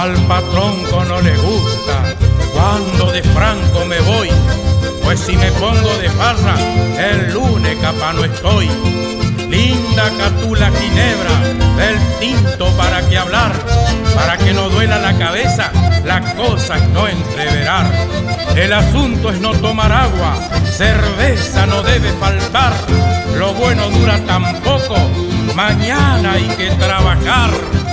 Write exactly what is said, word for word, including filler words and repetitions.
Al patronco no le gusta cuando de franco me voy, pues si me pongo de farra, el lunes capaz no estoy. Linda catula ginebra, del tinto para que hablar, para que no duela la cabeza, la cosa es no entreverar. El asunto es no tomar agua, cerveza no debe faltar. Lo bueno dura tan poco, mañana hay que trabajar.